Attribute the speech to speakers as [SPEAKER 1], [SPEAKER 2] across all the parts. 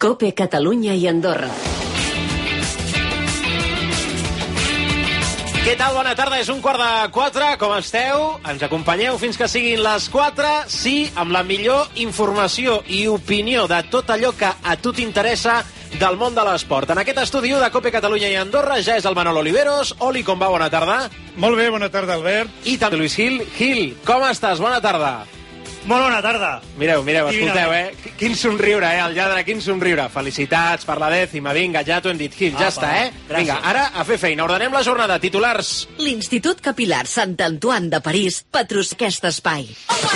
[SPEAKER 1] COPE Catalunya i Andorra.
[SPEAKER 2] Què tal? Bona tarda, és 3:15. Com esteu? Ens acompanyeu fins que siguin les 4. Sí, amb la millor informació i opinió de tot allò que a tu t'interessa del món de l'esport. En aquest estudi de COPE Catalunya i Andorra ja és el Manolo Oliveros. Oli, com va? Bona tarda.
[SPEAKER 3] Molt bé, bona tarda, Albert.
[SPEAKER 2] I també Luis Gil. Gil, com estàs? Bona tarda.
[SPEAKER 3] Molt bona tarda.
[SPEAKER 2] Mireu, escolteu, Quin somriure, el lladre, quin somriure. Felicitats per la 10ª. Vinga, ja t'ho hem dit, Gil, ja està,
[SPEAKER 3] Gràcies.
[SPEAKER 2] Vinga, ara a fer feina. Ordenem la jornada. Titulars.
[SPEAKER 1] L'Institut Capil·lar Sant Antoine de París patrocina aquest espai.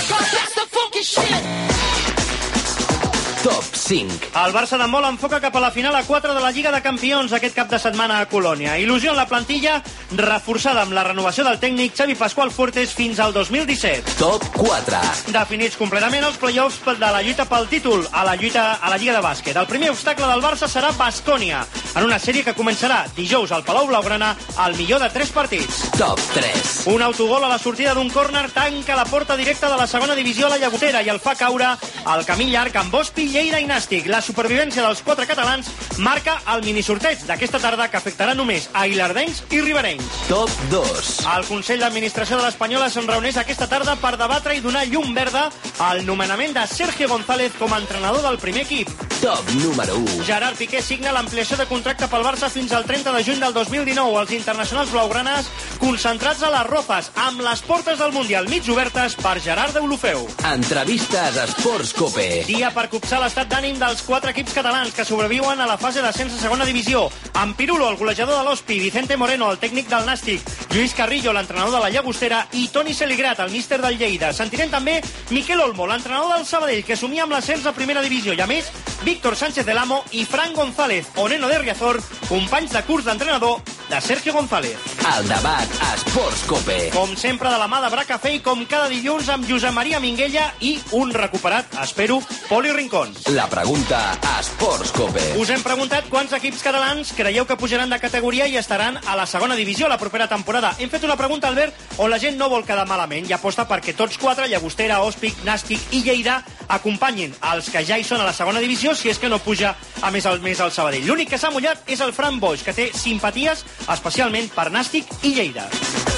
[SPEAKER 4] Top 5.
[SPEAKER 3] El Barça d'handbol enfoca cap a la final a 4 de la Lliga de Campions aquest cap de setmana a Colònia. Il·lusió en la plantilla, reforçada amb la renovació del tècnic Xavi Pascual Fuertes fins al 2017.
[SPEAKER 4] Top 4.
[SPEAKER 3] Definits completament els play-offs de la lluita pel títol a la Lliga de bàsquet. El primer obstacle del Barça serà Baskonia, en una sèrie que començarà dijous al Palau Blaugrana al millor de 3 partits.
[SPEAKER 4] Top 3.
[SPEAKER 3] Un autogol a la sortida d'un córner tanca la porta directa de la segona divisió a la Llagostera i el fa caure al camí llarg amb Bospi, Lleida i Nàstic. La supervivència dels 4 catalans marca el minisorteig d'aquesta tarda que afectarà només a ilardencs i riberenys.
[SPEAKER 4] Top 2.
[SPEAKER 3] El Consell d'Administració de l'Espanyola se'n reuneix aquesta tarda per debatre i donar llum verda al nomenament de Sergio González com a entrenador del primer equip.
[SPEAKER 4] Top número 1.
[SPEAKER 3] Gerard Piqué signa l'ampliació de contracte pel Barça fins al 30 de juny del 2019. Els internacionals blaugranes concentrats a les Rozas, amb les portes del Mundial mig obertes per Gerard Deulofeu.
[SPEAKER 4] Entrevistes a Esports COPE.
[SPEAKER 3] Dia per copsar l'estat d'ànim dels 4 equips catalans que sobreviuen a la fase d'ascens a segona divisió. En Pirulo, el golejador de l'Hospi, Vicente Moreno, el tècnic del Nàstic, Lluís Carrillo, l'entrenador de la Llagostera, i Toni Seligrat, el míster del Lleida. Sentirem també Miquel Olmo, l'entrenador del Sabadell, que somia amb l'ascens a primera divisió, i a més, Víctor Sánchez del Amo i Fran González, o Neno de Riazor, companys de curs d'entrenador de Sergio González.
[SPEAKER 4] El debat a Esports COPE.
[SPEAKER 3] Com sempre, de la mà de Bracafé i com cada dilluns amb Josep Maria Minguella i un recuperat, espero, Poli Rincón.
[SPEAKER 4] La pregunta a Esports COPE.
[SPEAKER 3] Us hem preguntat quants equips catalans creieu que pujaran de categoria i estaran a la segona divisió la propera temporada. Hem fet una pregunta, Albert, on la gent no vol quedar malament i aposta perquè tots 4, Llagostera, Hòspic, Nàstic i Lleida, acompanyin els que ja hi són a la segona divisió si és que no puja a més al Sabadell. L'únic que s'ha mullat és el Fran Boix, que té simpaties especialment per Nàstic i Lleida.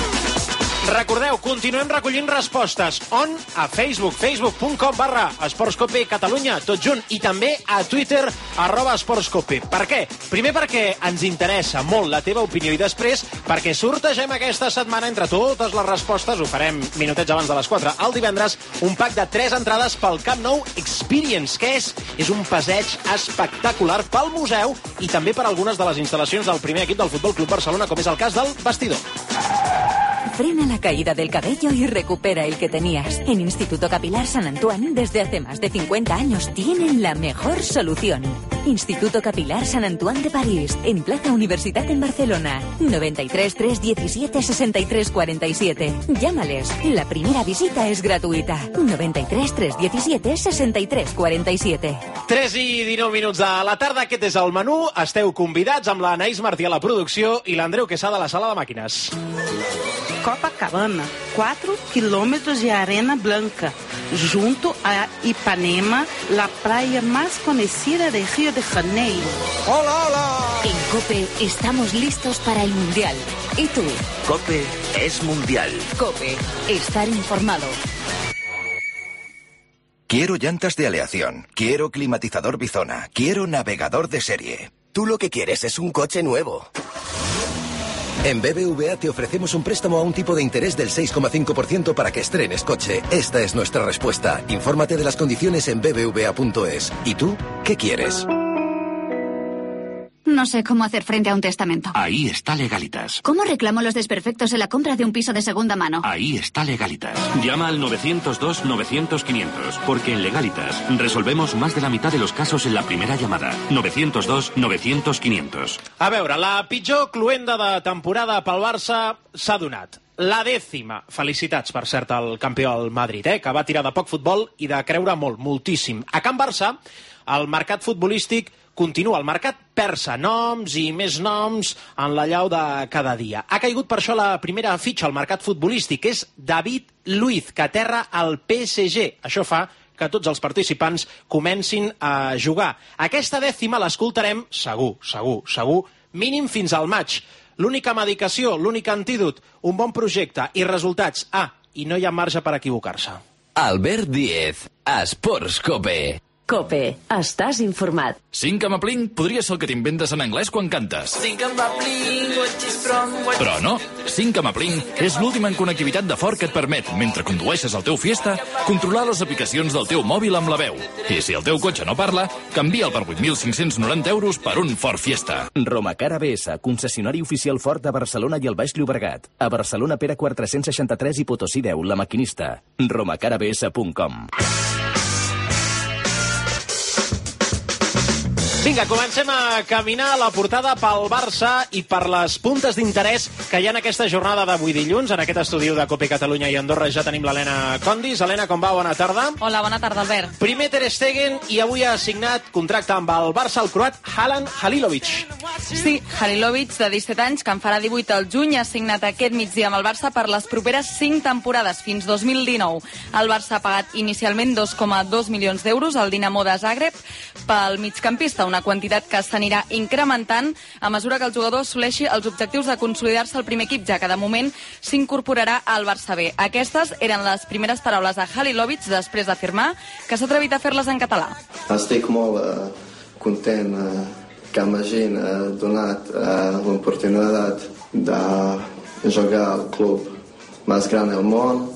[SPEAKER 2] Recordeu, continuem recollint respostes. On? A Facebook, facebook.com/esportscope Catalunya, tot junt, i també a Twitter, @esportscope. Per què? Primer perquè ens interessa molt la teva opinió i després perquè sortegem aquesta setmana entre totes les respostes, ho farem minutets abans de les 4, el divendres, un pack de 3 entrades pel Camp Nou Experience. Què és? És un passeig espectacular pel museu i també per algunes de les instal·lacions del primer equip del Futbol Club Barcelona, com és el cas del vestidor.
[SPEAKER 5] Frena la caída del cabello y recupera el que tenías. En Instituto Capil·lar Sant Antoine, desde hace más de 50 años, tienen la mejor solución. Instituto Capil·lar Sant Antoine de París, en Plaza Universitat en Barcelona. 93 317 63 47. Llámales. La primera visita es gratuïta. 93 317 63 47.
[SPEAKER 2] 3:19 de la tarda, aquest és el menú. Esteu convidats amb l'Anaïs Martí a la producció i l'Andreu Quesada a la sala de màquines.
[SPEAKER 6] Copacabana, 4 quilômetros de arena blanca, junto a Ipanema, la playa más conocida de Río de Janeiro.
[SPEAKER 2] ¡Hola, hola!
[SPEAKER 5] En COPE estamos listos para el Mundial. ¿Y tú?
[SPEAKER 4] COPE es mundial.
[SPEAKER 5] COPE, estar informado.
[SPEAKER 7] Quiero llantas de aleación, quiero climatizador Bizona, quiero navegador de serie.
[SPEAKER 8] Tú lo que quieres es un coche nuevo.
[SPEAKER 7] En BBVA te ofrecemos un préstamo a un tipo de interés del 6,5% para que estrenes coche. Esta es nuestra respuesta. Infórmate de las condiciones en bbva.es. ¿Y tú qué quieres?
[SPEAKER 9] No sé cómo hacer frente a un testamento.
[SPEAKER 10] Ahí está Legalitas.
[SPEAKER 9] ¿Cómo reclamo los desperfectos en la compra de un piso de segunda mano?
[SPEAKER 10] Ahí está Legalitas. Llama al 902-900-500, porque en Legalitas resolvemos más de la mitad de los casos en la primera llamada. 902-900-500.
[SPEAKER 2] A veure, la pitjor cluenda de temporada pel Barça s'ha donat. La 10ª. Felicitats, per cert, al campió al Madrid, que va tirar de poc futbol i de creure molt, moltíssim. A Can Barça, el mercat futbolístic continua. El mercat persa noms i més noms en la llau de cada dia. Ha caigut per això la primera fitxa al mercat futbolístic, que és David Luiz, que aterra al PSG. Això fa que tots els participants comencin a jugar. Aquesta dècima l'escoltarem segur, mínim fins al maig. L'única medicació, l'únic antídot, un bon projecte i resultats. I no hi ha marge per equivocar-se.
[SPEAKER 4] Albert Díez, Esports Cope.
[SPEAKER 1] Cope, estàs informat.
[SPEAKER 11] Sing a Pling podria ser el que t'inventes en anglès quan cantes.
[SPEAKER 12] Sing a Pling, what is from...
[SPEAKER 11] Però no, Sing a Pling és l'últim en connectivitat de Ford que et permet, mentre condueixes el teu Fiesta, controlar les aplicacions del teu mòbil amb la veu. I si el teu cotxe no parla, canvia'l per 8.590 euros per un Ford Fiesta.
[SPEAKER 13] Romacar ABS, concessionari oficial Ford a Barcelona i el Baix Llobregat. A Barcelona, Pere Quart 363 i Potosí 10, La Maquinista. romacarabs.com.
[SPEAKER 2] Vinga, comencem a caminar la portada pel Barça i per les puntes d'interès que hi ha en aquesta jornada d'avui dilluns. En aquest estudi de Cope Catalunya i Andorra ja tenim l'Helena Condis. Helena, com va? Bona tarda.
[SPEAKER 14] Hola, bona tarda, Albert.
[SPEAKER 2] Primer Ter Stegen i avui ha signat contracte amb el Barça el croat Alen Halilovic.
[SPEAKER 14] Sí, Halilovic, de 17 anys, que en farà 18 al juny, ha signat aquest migdia amb el Barça per les properes 5 temporades, fins 2019. El Barça ha pagat inicialment 2,2 milions d'euros al Dinamo de Zagreb pel migcampista, una quantitat que s'anirà incrementant a mesura que el jugador assoleixi els objectius de consolidar-se al primer equip, ja que de moment s'incorporarà al Barça B. Aquestes eren les primeres paraules de Halilovic després d'afirmar que s'ha atrevit a fer-les en català.
[SPEAKER 15] Estic molt content que m'hagin donat l'oportunitat de jugar al club més gran del món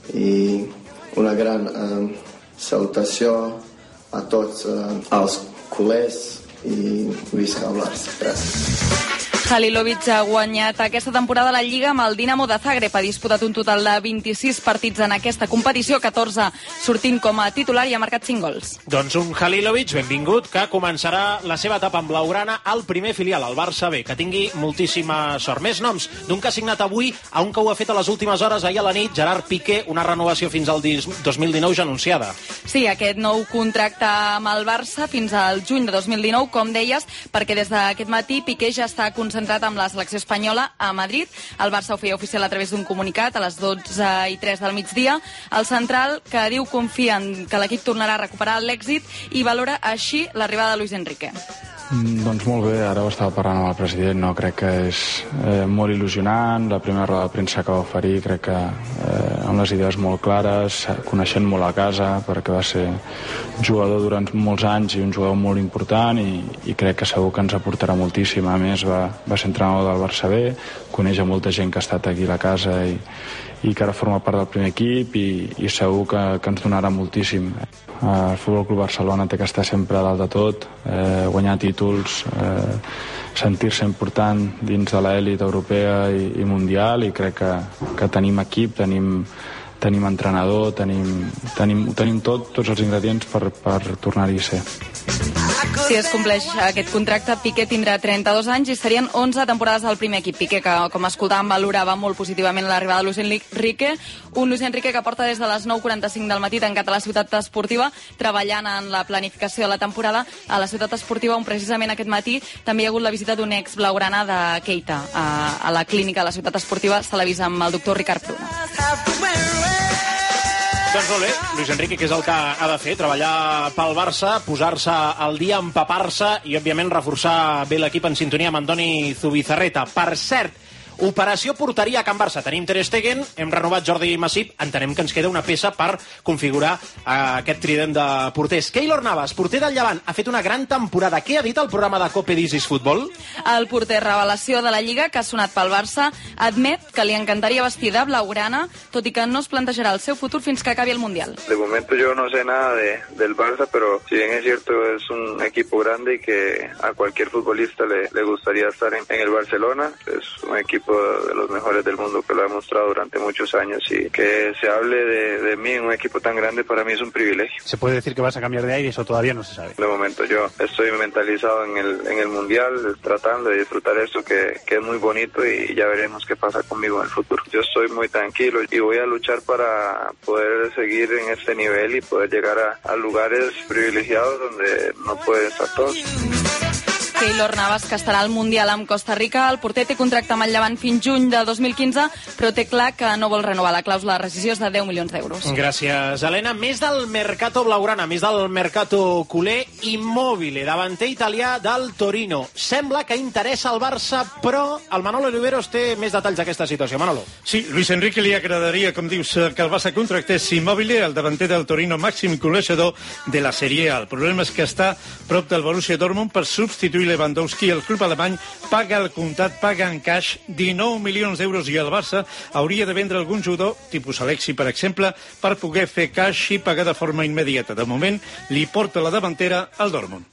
[SPEAKER 15] i una gran salutació a tots els culers i visca el Barça. Gràcies.
[SPEAKER 14] Halilovic ha guanyat aquesta temporada la Lliga amb el Dinamo de Zagreb. Ha disputat un total de 26 partits en aquesta competició, 14 sortint com a titular i ha marcat 5 gols.
[SPEAKER 2] Doncs un Halilovic, benvingut, que començarà la seva etapa amb blaugrana al primer filial, al Barça B. Que tingui moltíssima sort. Més noms d'un que ha signat avui, a un que ho ha fet a les últimes hores, ahir a la nit, Gerard Piqué, una renovació fins al 2019 ja anunciada.
[SPEAKER 14] Sí, aquest nou contracte amb el Barça fins al juny de 2019, com deies, perquè des d'aquest matí Piqué ja està concentrat amb la selecció espanyola a Madrid. El Barça ho feia oficial a través d'un comunicat a les 12:03 del migdia. El central, que diu confia en que l'equip tornarà a recuperar l'èxit i valora així l'arribada de Luis Enrique.
[SPEAKER 16] Doncs molt bé, ara ho estava parlant amb el president, no? Crec que és molt il·lusionant, la primera roda de premsa que va oferir, crec que amb les idees molt clares, coneixent molt a casa, perquè va ser jugador durant molts anys i un jugador molt important i crec que segur que ens aportarà moltíssim. A més, va ser entrenador del Barça B, coneix a molta gent que ha estat aquí a la casa i que ara forma part del primer equip i segur que ens donarà moltíssim. El Futbol Club Barcelona té que estar sempre a dalt de tot, guanyar títols, sentir-se important dins de l'elit europea i mundial, i crec que tenim equip, tenim entrenador, tenim tots els ingredients per tornar-hi a ser.
[SPEAKER 14] Si es compleix aquest contracte, Piqué tindrà 32 anys i serien 11 temporades al primer equip. Piqué, que com escoltàvem, valorava molt positivament l'arribada de Luis Enrique, un Luis Enrique que porta des de les 9:45 del matí tancat a la ciutat esportiva, treballant en la planificació de la temporada a la ciutat esportiva, on precisament aquest matí també hi ha hagut la visita d'un ex blaugrana de Keita a la clínica de la ciutat esportiva. Se l'ha vist amb el doctor Ricard Pruna.
[SPEAKER 2] Doncs molt bé, Luis Enrique, que és el que ha de fer, treballar pel Barça, posar-se al dia, empapar-se i, òbviament, reforçar bé l'equip en sintonia amb Andoni Zubizarreta. Per cert, operació porteria a Can Barça. Tenim Ter Stegen, hem renovat Jordi Masip, entenem que ens queda una peça per configurar aquest trident de porters. Keylor Navas, porter del Llevant, ha fet una gran temporada. Què ha dit el programa de Cope This is Football?
[SPEAKER 14] El porter revelació de la Lliga, que ha sonat pel Barça, admet que li encantaria vestir de blaugrana, tot i que no es plantejarà el seu futur fins que acabi el Mundial.
[SPEAKER 17] De momento yo no sé nada del Barça, pero si bien es cierto es un equipo grande y que a cualquier futbolista le gustaría estar en el Barcelona, es un equipo de los mejores del mundo que lo ha demostrado durante muchos años, y que se hable de mí en un equipo tan grande para mí es un privilegio.
[SPEAKER 18] ¿Se puede decir que vas a cambiar de aire? Eso todavía no se sabe.
[SPEAKER 17] De momento yo estoy mentalizado en el Mundial, tratando de disfrutar esto que es muy bonito, y ya veremos qué pasa conmigo en el futuro. Yo estoy muy tranquilo y voy a luchar para poder seguir en este nivel y poder llegar a lugares privilegiados donde no pueden estar todos.
[SPEAKER 14] Keylor Navas, que estarà al Mundial amb Costa Rica. El porter té contracte amb el Llevant fins juny de 2015, però té clar que no vol renovar. La clàusula de rescisió és de 10 milions d'euros.
[SPEAKER 2] Gràcies, Helena. Més del mercato blaugrana, més del mercato culer. Immobile, davanter italià del Torino. Sembla que interessa al Barça, però el Manolo Oliveros té més detalls d'aquesta situació. Manolo.
[SPEAKER 19] Sí, Luis Enrique li agradaria, com dius, que el Barça contractés Immobile, el davanter del Torino, màxim golejador de la Serie A. El problema és que està prop del Borussia Dortmund per substituir Lewandowski. El club alemany paga el comptat, paga en cash 19 milions d'euros i el Barça hauria de vendre algun jugador, tipus Alexi, per exemple, per poder fer cash i pagar de forma immediata. De moment, li porta la davantera al Dortmund.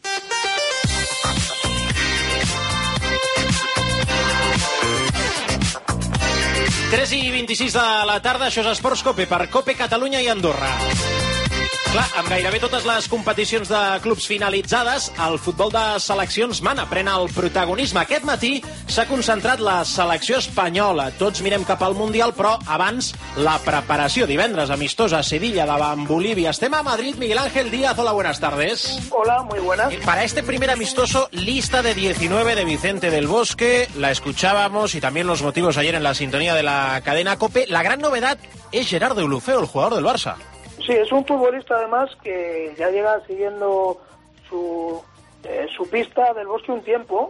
[SPEAKER 2] Tres i 26 de la tarda, això és Esports Cope per Cope Catalunya i Andorra. Clar, amb gairebé totes les competicions de clubs finalitzades, el futbol de seleccions mana, pren el protagonisme. Aquest matí s'ha concentrat la selecció espanyola. Tots mirem cap al Mundial, però abans la preparació. Divendres, amistosa a Sevilla davant Bolívia. Estem a Madrid, Miguel Ángel Díaz. Hola, buenas tardes.
[SPEAKER 20] Hola, muy buenas.
[SPEAKER 2] Para este primer amistoso, lista de 19 de Vicente del Bosque. La escuchábamos y también los motivos ayer en la sintonía de la cadena COPE. La gran novedad es Gerard Deulofeu, el jugador del Barça.
[SPEAKER 20] Sí, es un futbolista además que ya llega siguiendo su pista del Bosque un tiempo.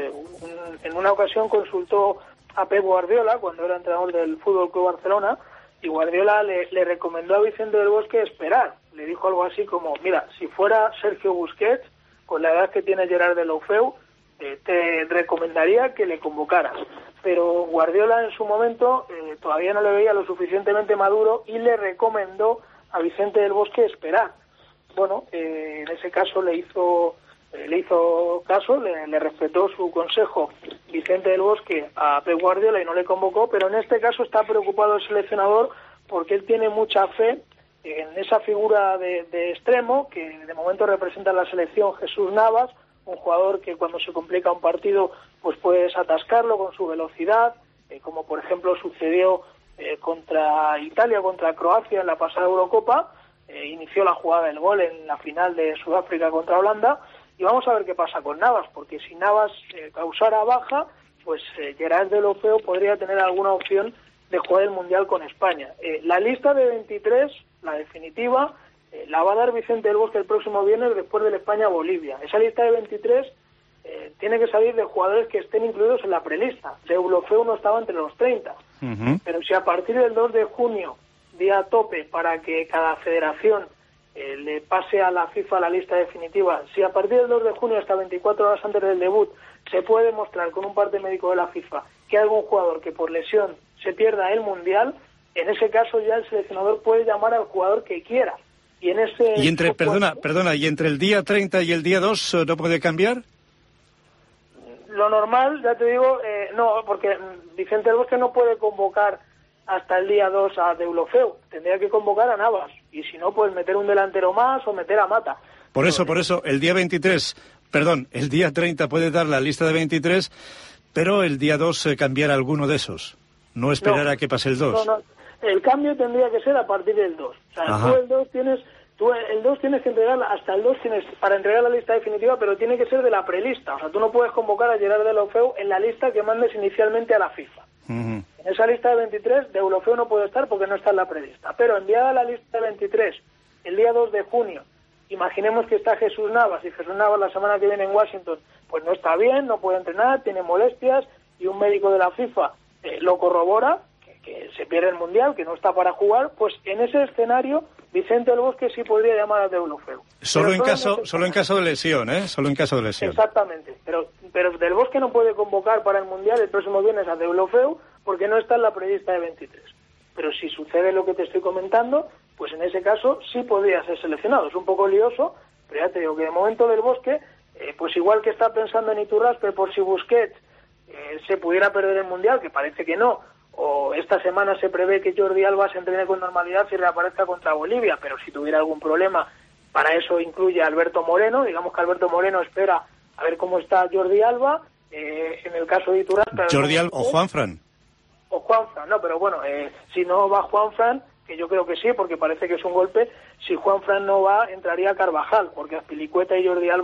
[SPEAKER 20] En una ocasión consultó a Pep Guardiola cuando era entrenador del Fútbol Club Barcelona y Guardiola le recomendó a Vicente del Bosque esperar. Le dijo algo así como, mira, si fuera Sergio Busquets, con la edad que tiene Gerard Deulofeu, te recomendaría que le convocaras. Pero Guardiola en su momento todavía no le veía lo suficientemente maduro y le recomendó a Vicente del Bosque esperar. Bueno, en ese caso le hizo caso, le respetó su consejo Vicente del Bosque a Pep Guardiola y no le convocó, pero en este caso está preocupado el seleccionador porque él tiene mucha fe en esa figura de extremo que de momento representa la selección, Jesús Navas, un jugador que cuando se complica un partido pues puedes atascarlo con su velocidad, como por ejemplo sucedió contra Italia, contra Croacia en la pasada Eurocopa, inició la jugada del gol en la final de Sudáfrica contra Holanda, y vamos a ver qué pasa con Navas, porque si Navas causara baja, pues Gerard Deulofeu podría tener alguna opción de jugar el Mundial con España. La lista de 23, la definitiva, la va a dar Vicente del Bosque el próximo viernes después del España-Bolivia. Esa lista de 23 tiene que salir de jugadores que estén incluidos en la prelista. Deulofeu no estaba entre los 30. Pero si a partir del 2 de junio, día tope para que cada federación le pase a la FIFA la lista definitiva, si a partir del 2 de junio hasta 24 horas antes del debut se puede demostrar con un parte médico de la FIFA que hay algún jugador que por lesión se pierda el Mundial, en ese caso ya el seleccionador puede llamar al jugador que quiera. Y en ese...
[SPEAKER 19] Y entre, perdona, ¿y entre el día 30 y el día 2 no puede cambiar?
[SPEAKER 20] Lo normal, ya te digo, no, porque Vicente del Bosque no puede convocar hasta el día 2 a Deulofeu, tendría que convocar a Navas, y si no, pues meter un delantero más o meter a Mata.
[SPEAKER 19] Por eso, el día 30 puede dar la lista de 23, pero el día 2 cambiar alguno de esos, no esperar a que pase el 2.
[SPEAKER 20] No, el cambio tendría que ser a partir del 2. O sea, el 2 tienes que entregar, hasta el 2 tienes para entregar la lista definitiva, pero tiene que ser de la prelista. O sea, tú no puedes convocar a Gerard Deulofeu en la lista que mandes inicialmente a la FIFA. En esa lista de 23, Deulofeu no puede estar porque no está en la prelista. Pero enviada la lista de 23, el día 2 de junio, imaginemos que está Jesús Navas, y Jesús Navas la semana que viene en Washington, pues no está bien, no puede entrenar, tiene molestias, y un médico de la FIFA lo corrobora, que se pierde el Mundial, que no está para jugar, pues en ese escenario Vicente del Bosque sí podría llamar a Deulofeu.
[SPEAKER 19] Solo en caso de lesión, ¿eh? Solo en caso de lesión.
[SPEAKER 20] Exactamente, pero Del Bosque no puede convocar para el Mundial el próximo viernes a Deulofeu porque no está en la prelista de 23. Pero si sucede lo que te estoy comentando, pues en ese caso sí podría ser seleccionado. Es un poco lioso, pero ya te digo que de momento Del Bosque, pues igual que está pensando en Iturraspe por si Busquets se pudiera perder el Mundial, que parece que no, o esta semana se prevé que Jordi Alba se entrene con normalidad y reaparezca contra Bolivia, pero si tuviera algún problema, para eso incluye a Alberto Moreno. Digamos que Alberto Moreno espera a ver cómo está Jordi Alba, en el caso de Iturraspe...
[SPEAKER 19] Jordi Alba o Juanfran.
[SPEAKER 20] O Juanfran, no, pero bueno, si no va Juanfran, que yo creo que sí, porque parece que es un golpe, si Juanfran no va, entraría Carvajal, porque Azpilicueta y Jordi Alba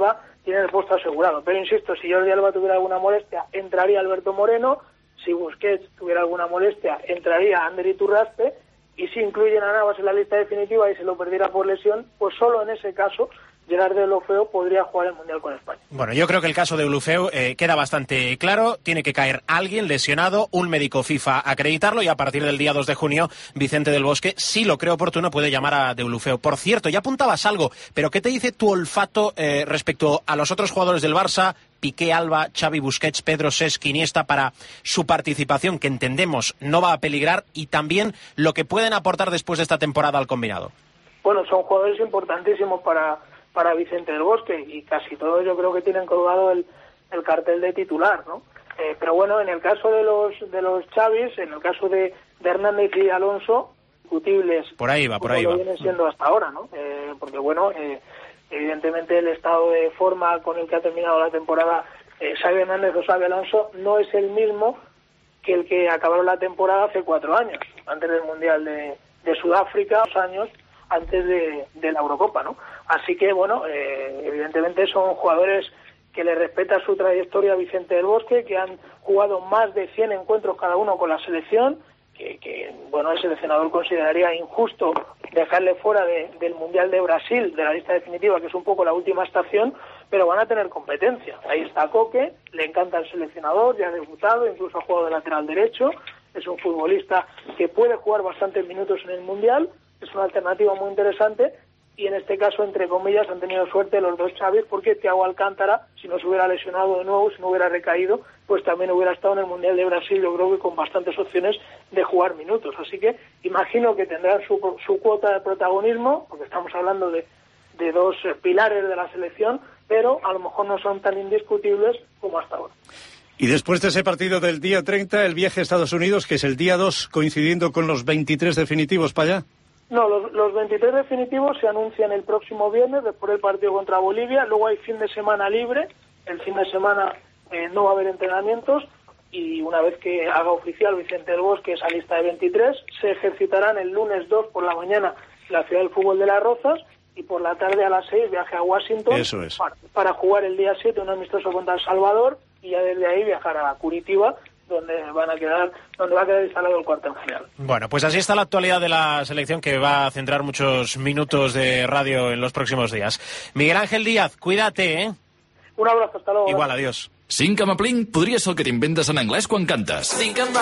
[SPEAKER 20] tienen el puesto asegurado. Pero insisto, si Jordi Alba tuviera alguna molestia, entraría Alberto Moreno. Si Busquets tuviera alguna molestia, entraría Ander Iturraspe. Y si incluyen a Navas en la lista definitiva y se lo perdiera por lesión, pues solo en ese caso Gerard Deulofeu podría jugar el Mundial con España.
[SPEAKER 2] Bueno, yo creo que el caso de Deulofeu queda bastante claro. Tiene que caer alguien lesionado, un médico FIFA acreditarlo, y a partir del día 2 de junio, Vicente del Bosque, si lo cree oportuno, puede llamar a Deulofeu. Por cierto, ya apuntabas algo, pero ¿qué te dice tu olfato respecto a los otros jugadores del Barça? Piqué, Alba, Xavi, Busquets, Pedro, Cesc, Iniesta, para su participación, que entendemos no va a peligrar, y también lo que pueden aportar después de esta temporada al combinado.
[SPEAKER 20] Bueno, son jugadores importantísimos para Vicente del Bosque, y casi todos yo creo que tienen colgado el cartel de titular, ¿no? Pero bueno, en el caso de los Xavis, en el caso de Hernández y Alonso, discutibles.
[SPEAKER 2] Por ahí va.
[SPEAKER 20] Vienen siendo hasta ahora, ¿no? Porque bueno, evidentemente el estado de forma con el que ha terminado la temporada Xavi Hernández o Xavi Alonso no es el mismo que el que acabaron la temporada hace 4 años, antes del Mundial de Sudáfrica, 2 años antes de la Eurocopa, ¿no? Así que, bueno, evidentemente son jugadores que le respeta su trayectoria a Vicente del Bosque, que han jugado más de 100 encuentros cada uno con la selección, que bueno, el seleccionador consideraría injusto dejarle fuera del Mundial de Brasil, de la lista definitiva, que es un poco la última estación, pero van a tener competencia. Ahí está Coque, le encanta el seleccionador, ya ha debutado, incluso ha jugado de lateral derecho, es un futbolista que puede jugar bastantes minutos en el Mundial, es una alternativa muy interesante, y en este caso, entre comillas, han tenido suerte los dos Xavis, porque Thiago Alcántara, si no se hubiera lesionado de nuevo, si no hubiera recaído, pues también hubiera estado en el Mundial de Brasil, yo creo que con bastantes opciones de jugar minutos. Así que imagino que tendrán su cuota de protagonismo, porque estamos hablando de 2 pilares de la selección, pero a lo mejor no son tan indiscutibles como hasta ahora.
[SPEAKER 19] Y después de ese partido del día 30, el viaje a Estados Unidos, que es el día 2, coincidiendo con los 23 definitivos para allá.
[SPEAKER 20] No, los 23 definitivos se anuncian el próximo viernes, después del partido contra Bolivia. Luego hay fin de semana libre. El fin de semana no va a haber entrenamientos, y una vez que haga oficial Vicente del Bosque esa lista de 23, se ejercitarán el lunes 2 por la mañana en la Ciudad del Fútbol de Las Rozas, y por la tarde a las 6 viaje a Washington.
[SPEAKER 19] Eso es.
[SPEAKER 20] Para jugar el día 7 un amistoso contra El Salvador, y ya desde ahí viajar a Curitiba, donde va a quedar instalado el cuartel general.
[SPEAKER 2] Bueno, pues así está la actualidad de la selección, que va a centrar muchos minutos de radio en los próximos días. Miguel Ángel Díaz, cuídate, ¿eh?
[SPEAKER 20] Un abrazo, hasta luego.
[SPEAKER 2] Igual, adiós.
[SPEAKER 11] Cinc amb Aplink podria ser el que t'inventes en anglès quan cantes.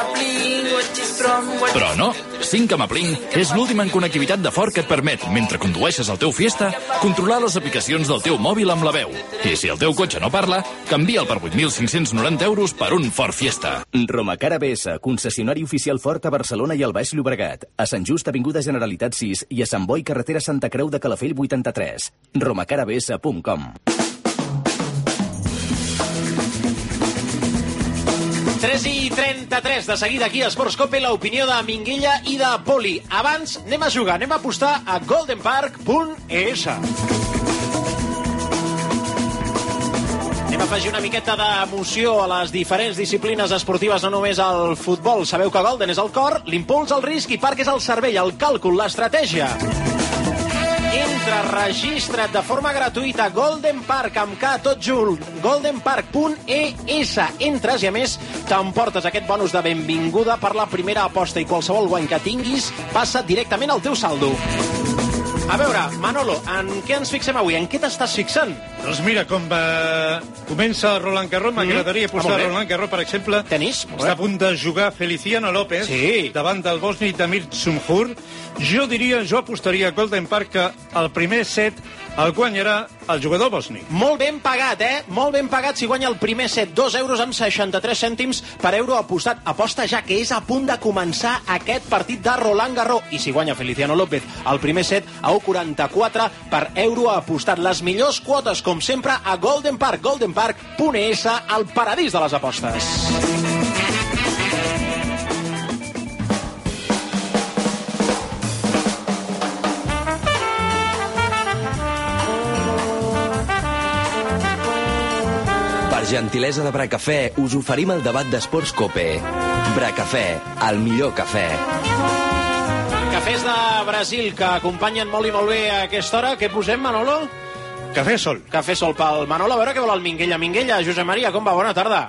[SPEAKER 11] Però no, Cinc amb Aplink és l'últim en connectivitat de Ford que et permet, mentre condueixes el teu Fiesta, controlar les aplicacions del teu mòbil amb la veu. I si el teu cotxe no parla, canvia'l per 8.590 euros per un Ford Fiesta.
[SPEAKER 13] Romacar ABS, concessionari oficial Ford a Barcelona i al Baix Llobregat. A Sant Just, avinguda Generalitat 6, i a Sant Boi, carretera Santa Creu de Calafell 83. romacarabs.com.
[SPEAKER 2] 3:33, de seguida aquí a Sports Cope, l'opinió de Minguella i de Poli. Abans anem a jugar, anem a apostar a goldenpark.es. Anem a afegir una miqueta d'emoció a les diferents disciplines esportives, no només al futbol. Sabeu que Golden és el cor, l'impuls, el risc, i Park és el cervell, el càlcul, l'estratègia. Entra, registra't de forma gratuïta. Golden Park, amb K, tot junt. goldenpark.es. Entres i, a més, t'emportes aquest bonus de benvinguda per la primera aposta, i qualsevol guany que tinguis passa directament al teu saldo. A veure, Manolo, en què ens fixem avui? En què t'estàs fixant?
[SPEAKER 19] Doncs mira, com comença Roland Garros, m'agradaria posar Roland Garros, per exemple.
[SPEAKER 2] Tenis.
[SPEAKER 19] Està a punt de jugar Feliciano López davant del bosni Damir Dzumhur. Jo apostaria a Golden Park que el primer set el guanyarà el jugador bosni.
[SPEAKER 2] Molt ben pagat, Molt ben pagat si guanya el primer set. 2 euros amb 63 cèntims per euro apostat. Aposta ja, que és a punt de començar aquest partit de Roland Garros. I si guanya Feliciano López el primer set, a 1,44 per euro apostat. Les millors quotes, com sempre, a Golden Park. goldenpark.es, el paradís de les apostes.
[SPEAKER 4] Gentilesa de Bracafè, us oferim el debat d'Esports Cope. Bracafè, el millor cafè.
[SPEAKER 2] Cafès de Brasil que acompanyen molt i molt bé a aquesta hora. Què posem, Manolo?
[SPEAKER 19] Cafè Sol.
[SPEAKER 2] Cafè Sol pel Manol. A veure què vol el Minguella. Minguella, Josep Maria, com va? Bona tarda.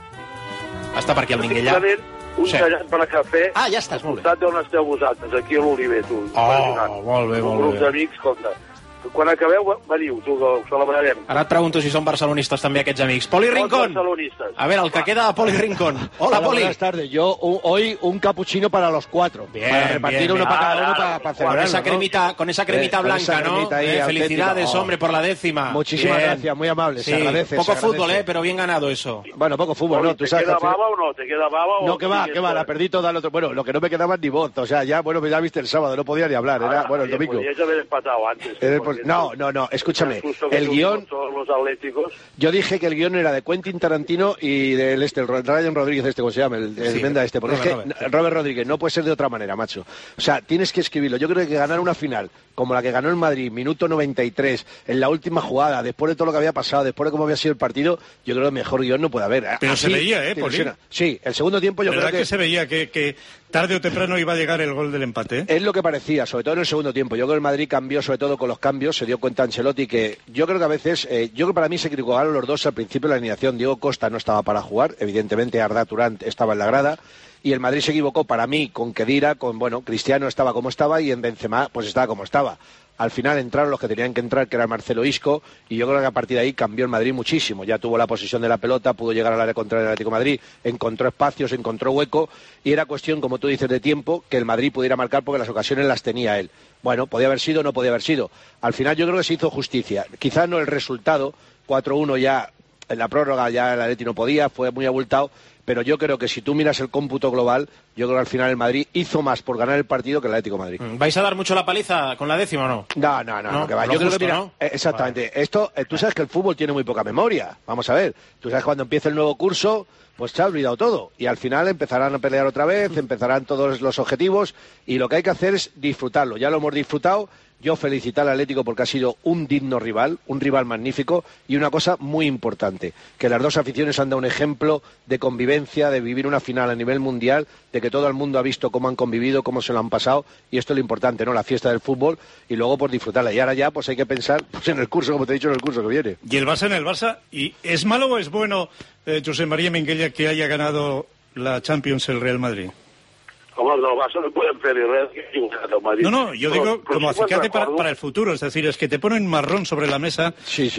[SPEAKER 2] Està per aquí el Minguella.
[SPEAKER 21] Un tallant per a cafè.
[SPEAKER 2] Ah, ja estàs, molt bé.
[SPEAKER 21] Al costat d'on esteu vosaltres, aquí a l'Oliver, tu.
[SPEAKER 2] Molt bé,
[SPEAKER 21] un
[SPEAKER 2] molt
[SPEAKER 21] grup
[SPEAKER 2] bé.
[SPEAKER 21] d'amics, escolta. Quan acabeu, veniu, tu, que ho celebrarem.
[SPEAKER 2] Ara et pregunto si són barcelonistes també aquests amics. Poli Rincón. A ver, el que queda a Poli Rincón. Hola, Poli.
[SPEAKER 22] Buenas tardes. Yo hoy un capuchino para los 4.
[SPEAKER 2] Bien,
[SPEAKER 22] para repartir
[SPEAKER 2] bien,
[SPEAKER 22] uno
[SPEAKER 2] bien.
[SPEAKER 22] para cada uno para celebrar.
[SPEAKER 2] Con esa cremita blanca, ¿no? Felicidades, hombre, por la décima.
[SPEAKER 22] Muchísimas gracias, muy amable.
[SPEAKER 2] Sí,
[SPEAKER 22] se agradece.
[SPEAKER 2] poco
[SPEAKER 22] se agradece.
[SPEAKER 2] fútbol, pero bien ganado eso.
[SPEAKER 22] Bueno, poco fútbol, ¿no?
[SPEAKER 21] ¿Te queda baba o no? ¿Te queda baba o
[SPEAKER 22] no? Que va, la perdí toda el otro. Bueno, lo que no me quedaba ni voz. O sea, ya, bueno, ya viste el sábado, no podía ni hablar. Era, bueno, el domingo.
[SPEAKER 21] Podrías haber empatado antes.
[SPEAKER 22] No, escúchame. El guión.
[SPEAKER 21] Todos los atléticos.
[SPEAKER 22] Yo dije que el guión era de Quentin Tarantino y del el Ryan Rodríguez, ¿cómo se llama? El Menda porque Robert Rodríguez, no puede ser de otra manera, macho. O sea, tienes que escribirlo. Yo creo que ganar una final como la que ganó el Madrid, minuto 93, en la última jugada, después de todo lo que había pasado, después de cómo había sido el partido, yo creo que mejor guión no puede haber.
[SPEAKER 19] Pero
[SPEAKER 22] así,
[SPEAKER 19] se veía, Poli.
[SPEAKER 22] Sí, el segundo tiempo yo creo
[SPEAKER 19] que se veía que tarde o temprano iba a llegar el gol del empate.
[SPEAKER 22] Es lo que parecía, sobre todo en el segundo tiempo. Yo creo que el Madrid cambió, sobre todo con los cambios, se dio cuenta Ancelotti que yo creo que a veces, yo creo que para mí se equivocaron los dos al principio de la alineación. Diego Costa no estaba para jugar, evidentemente Arda Turán estaba en la grada, y el Madrid se equivocó para mí con Khedira, Cristiano estaba como estaba y en Benzema pues estaba como estaba. Al final entraron los que tenían que entrar, que era Marcelo Isco, y yo creo que a partir de ahí cambió el Madrid muchísimo. Ya tuvo la posesión de la pelota, pudo llegar al área contraria del Atlético de Madrid, encontró espacios, encontró hueco, y era cuestión, como tú dices, de tiempo, que el Madrid pudiera marcar porque las ocasiones las tenía él. Bueno, podía haber sido, no podía haber sido. Al final yo creo que se hizo justicia. Quizás no el resultado, 4-1 ya, en la prórroga ya el Atlético no podía, fue muy abultado, pero yo creo que si tú miras el cómputo global, yo creo que al final el Madrid hizo más por ganar el partido que el Atlético de Madrid.
[SPEAKER 2] ¿Vais a dar mucho la paliza con la décima o no?
[SPEAKER 22] No, que va. Yo creo que, mira, exactamente. Vale. Esto, tú sabes que el fútbol tiene muy poca memoria. Vamos a ver. Tú sabes que cuando empieza el nuevo curso, pues se ha olvidado todo. Y al final empezarán a pelear otra vez, empezarán todos los objetivos, y lo que hay que hacer es disfrutarlo. Ya lo hemos disfrutado. Yo felicitar al Atlético porque ha sido un digno rival, un rival magnífico, y una cosa muy importante, que las dos aficiones han dado un ejemplo de convivencia, de vivir una final a nivel mundial, de que todo el mundo ha visto cómo han convivido, cómo se lo han pasado, y esto es lo importante, ¿no? La fiesta del fútbol, y luego por disfrutarla. Y ahora ya pues hay que pensar pues, en el curso, como te he dicho, en el curso que viene.
[SPEAKER 19] Y el Barça en el Barça, ¿y es malo o es bueno, José María Minguella, que haya ganado la Champions el Real Madrid?
[SPEAKER 21] Home, el Barça no pueden fer res que hagi guanyat el Madrid.
[SPEAKER 19] No, yo digo como acicate para el futuro, es decir, es que te ponen marrón sobre la mesa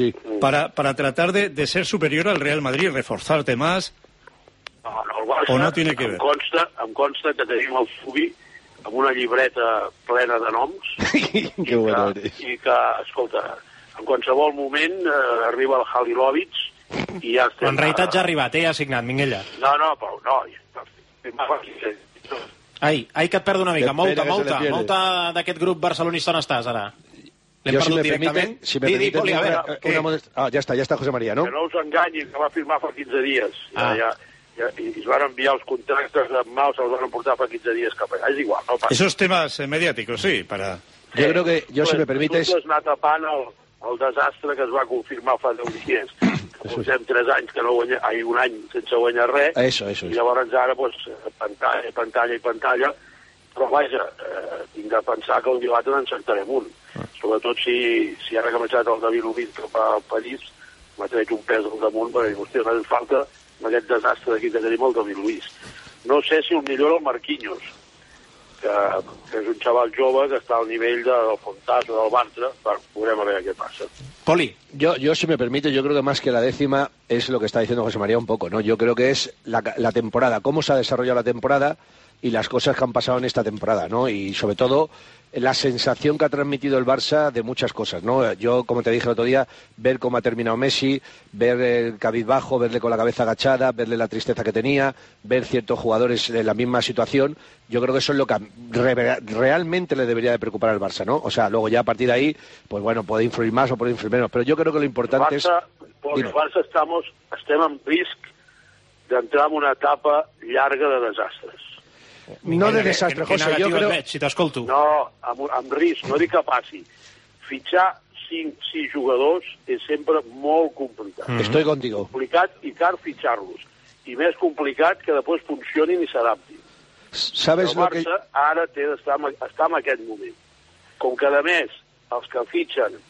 [SPEAKER 19] para tratar de ser superior al Real Madrid, reforzarte más.
[SPEAKER 21] No, el Barça,
[SPEAKER 19] o no tiene que ver.
[SPEAKER 21] Em consta que tenim el Subi amb una llibreta plena de noms
[SPEAKER 22] que bueno eres.
[SPEAKER 21] I que, escolta, en qualsevol moment arriba el Halilovic i ja estem...
[SPEAKER 2] En realitat ja ha arribat, ja ha signat, Minguella.
[SPEAKER 21] No, Pau, no.
[SPEAKER 2] Ai, que et perdo una mica. Molta d'aquest grup barcelonista on estàs, ara? L'hem perdut directament?
[SPEAKER 22] Si me permiten, ja està José María, ¿no?
[SPEAKER 21] Que no us enganyin, que va firmar fa 15 dies. I es van enviar els contractes de mal, se'ls van portar fa 15 dies cap allà. És igual, no passa.
[SPEAKER 19] Esos temas mediáticos, sí, para...
[SPEAKER 22] Yo creo que, si me permites...
[SPEAKER 21] Tu has anat tapant el desastre que es va confirmar fa 10 dies. Portem 3 anys que no guanya, un any sense guanyar res.
[SPEAKER 22] Eso.
[SPEAKER 21] I llavors ara, pues, pantalla. Però, vaja, tinc de pensar que un dia o l'altre n'encertarem un. Sobretot si ara que m'ha eixat el David Luiz cap al París, m'ha tret un pes al damunt, perquè, hòstia, no ens falta aquest desastre d'aquí que tenim el David Luiz. No sé si el millor el Marquinhos, que és un xaval jove que està al nivell del Fontàs o del Bartra, veurem a veure què passa.
[SPEAKER 2] Poli.
[SPEAKER 22] Yo, si me permite, yo creo que más que la décima es lo que está diciendo José María un poco, ¿no? Yo creo que es la temporada, cómo se ha desarrollado la temporada y las cosas que han pasado en esta temporada, ¿no? Y sobre todo la sensación que ha transmitido el Barça de muchas cosas, ¿no? Yo, como te dije el otro día, ver cómo ha terminado Messi, ver el cabizbajo, verle con la cabeza agachada, verle la tristeza que tenía, ver ciertos jugadores en la misma situación, yo creo que eso es lo que realmente le debería de preocupar al Barça, ¿no? O sea, luego ya a partir de ahí, pues bueno, puede influir más o puede influir menos, pero yo creo que lo importante
[SPEAKER 21] el Barça estem en risc d'entrar en una etapa llarga de desastres.
[SPEAKER 22] No de desastre, José, jo crec...
[SPEAKER 2] Si t'escolto.
[SPEAKER 21] No, amb risc, no dic que passi. Fitxar 5-6 jugadors és sempre molt complicat.
[SPEAKER 22] Estoy contigo.
[SPEAKER 21] Complicat i car fitxar-los. I més complicat que després funcionin i s'adaptin.
[SPEAKER 22] ¿Sabes
[SPEAKER 21] el Barça ara té d'estar en aquest moment. Com que, a més, els que fitxen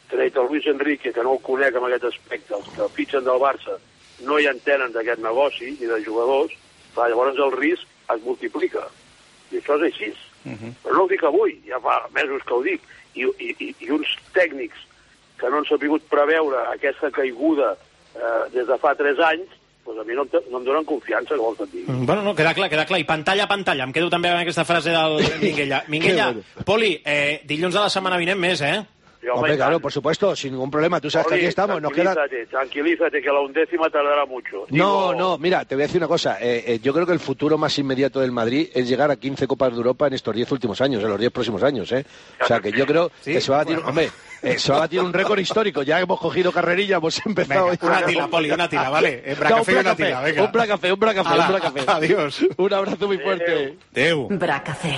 [SPEAKER 21] t'he dit el Luis Enrique, que no el conec en aquest aspecte, els que fitxen del Barça no hi entenen d'aquest negoci ni de jugadors, clar, llavors el risc es multiplica. I això és així. Però no ho dic avui, ja fa mesos que ho dic. I uns tècnics que no han sabut preveure aquesta caiguda des de fa 3 anys, doncs a mi no em donen confiança, que vols que et digui.
[SPEAKER 2] Bueno, no, queda clar. I pantalla a pantalla. Em quedo també amb aquesta frase del Minguella. Minguella, Poli, dilluns de la setmana vinent més, eh?
[SPEAKER 22] Hombre, claro, por supuesto, sin ningún problema. Tú sabes que aquí estamos.
[SPEAKER 21] Tranquilízate, que la 11ª tardará mucho.
[SPEAKER 22] No, mira, te voy a decir una cosa. Yo creo que el futuro más inmediato del Madrid es llegar a 15 Copas de Europa en estos 10 últimos años, en los 10 próximos años, ¿eh? O sea, que yo creo que se va a batir, hombre, se va a batir un récord histórico. Ya hemos cogido carrerilla, hemos empezado...
[SPEAKER 2] Venga, una tila, Poli, una tila, ¿vale? Bracafé y una tila, venga.
[SPEAKER 22] Un bracafé.
[SPEAKER 2] Adiós.
[SPEAKER 22] Un abrazo muy fuerte.
[SPEAKER 2] Adéu.
[SPEAKER 1] Bracafé.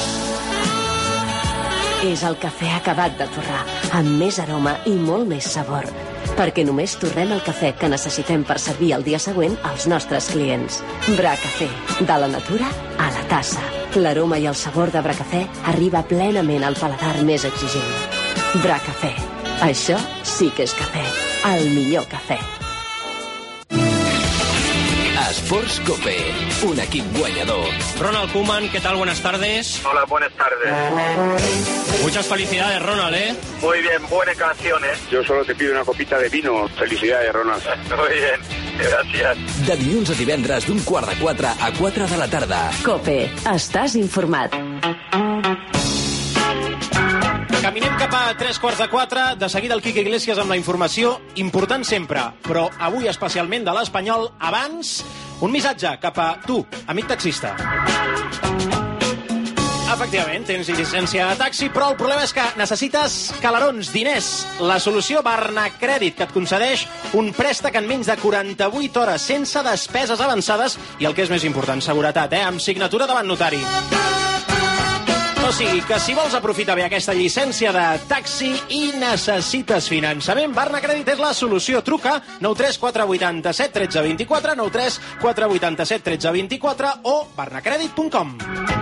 [SPEAKER 1] És el cafè acabat de torrar, amb més aroma i molt més sabor. Perquè només torrem el cafè que necessitem per servir el dia següent als nostres clients. Bracafé, de la natura a la tassa. L'aroma i el sabor de Bracafé arriba plenament al paladar més exigent. Bracafé, això sí que és cafè, el millor cafè.
[SPEAKER 4] Sports Cope, un equip guanyador.
[SPEAKER 3] Ronald Koeman, ¿qué tal? Buenas tardes.
[SPEAKER 21] Hola, buenas tardes.
[SPEAKER 3] Muchas felicidades, Ronald, ¿eh?
[SPEAKER 21] Muy bien, buenas canciones. Yo solo te pido una copita de vino. Felicidades, Ronald. Muy bien, gracias.
[SPEAKER 4] De dilluns a divendres d'1 quart de 4 a 4 de la tarda.
[SPEAKER 1] Cope, estàs informat.
[SPEAKER 2] Caminem cap a 3:45. De seguida el Quique Iglesias amb la informació important sempre, però avui especialment de l'Espanyol. Abans, un missatge cap a tu, amic taxista. Efectivament, tens llicència de taxi, però el problema és que necessites calarons, diners. La solució Barnacrèdit, que et concedeix un préstec en menys de 48 hores, sense despeses avançades i, el que és més important, seguretat, amb signatura davant notari. O sigui que si vols aprofitar bé aquesta llicència de taxi i necessites finançament, Barnacrèdit és la solució. Truca 93 487 13 24, 93 487 13 24 o barnacrèdit.com.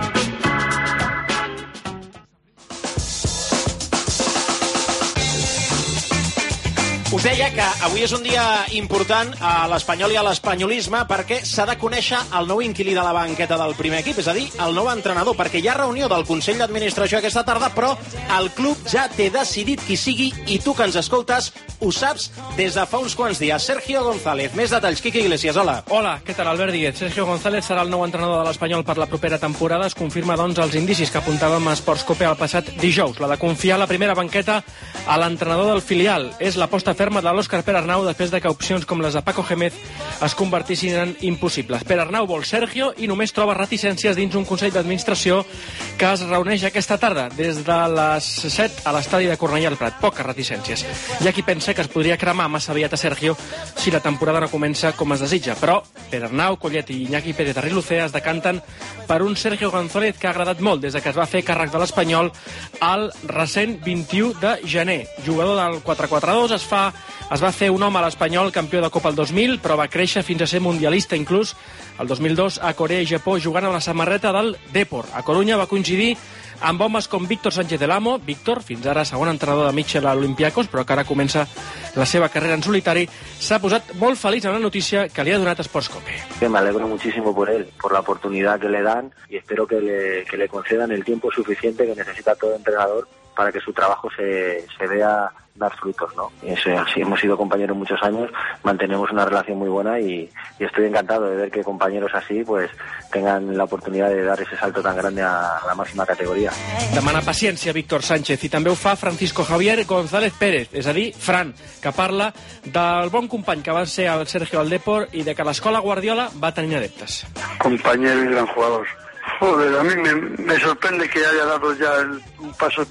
[SPEAKER 2] Us deia que avui és un dia important a l'Espanyol i a l'espanyolisme perquè s'ha de conèixer el nou inquilí de la banqueta del primer equip, és a dir, el nou entrenador, perquè hi ha reunió del Consell d'Administració aquesta tarda, però el club ja té decidit qui sigui i tu que ens escoltes ho saps des de fa uns quants dies. Sergio González, més detalls. Quique Iglesias, hola.
[SPEAKER 3] Hola, què tal, Albert Díez? Sergio González serà el nou entrenador de l'Espanyol per la propera temporada. Es confirma, doncs, els indicis que apuntàvem a Sports Cope el passat dijous, la de confiar la primera banqueta a l'entrenador del filial. És l'aposta ferma de l'Òscar Perarnau després de que opcions com les de Paco Gémez es convertissin en impossibles. Perarnau vol Sergio i només troba reticències dins un Consell d'Administració que es reuneix aquesta tarda des de les 7 a l'estadi de Cornellà al Prat. Poques reticències. Hi ha qui pensa que es podria cremar massa aviat a Sergio si la temporada no comença com es desitja, però Perarnau, Collet i Iñaki Pérez Arriluzea es decanten per un Sergio González que ha agradat molt des de que es va fer càrrec de l'Espanyol al recent 21 de gener. Jugador del 4-4-2, es va fer un home a l'Espanyol campió de Copa el 2000, però va créixer fins a ser mundialista inclús el 2002 a Corea i Japó jugant amb la samarreta del Depor. A Corunya va coincidir amb homes com Víctor Sánchez del Amo. Víctor, fins ara segon entrenador de Mitchell a l'Olympiacos, però que ara comença la seva carrera en solitari, s'ha posat molt feliç amb la notícia que li ha donat Sports Cope.
[SPEAKER 6] Me alegro muchísimo por él, por la oportunidad que le dan y espero que le concedan el tiempo suficiente que necesita todo entrenador para que su trabajo se vea dar frutos, ¿no? Así hemos sido compañeros muchos años, mantenemos una relación muy buena y estoy encantado de ver que compañeros así pues tengan la oportunidad de dar ese salto tan grande a la máxima categoria.
[SPEAKER 3] Demana paciència a Víctor Sánchez i també ho fa Francisco Javier González Pérez, és a dir, Fran, que parla del bon company que va ser el Sergio al Depor i de que l'escola Guardiola va tenir adeptes.
[SPEAKER 21] Compañero y gran jugador. Joder, a mí me sorprende que haya dado ya un paso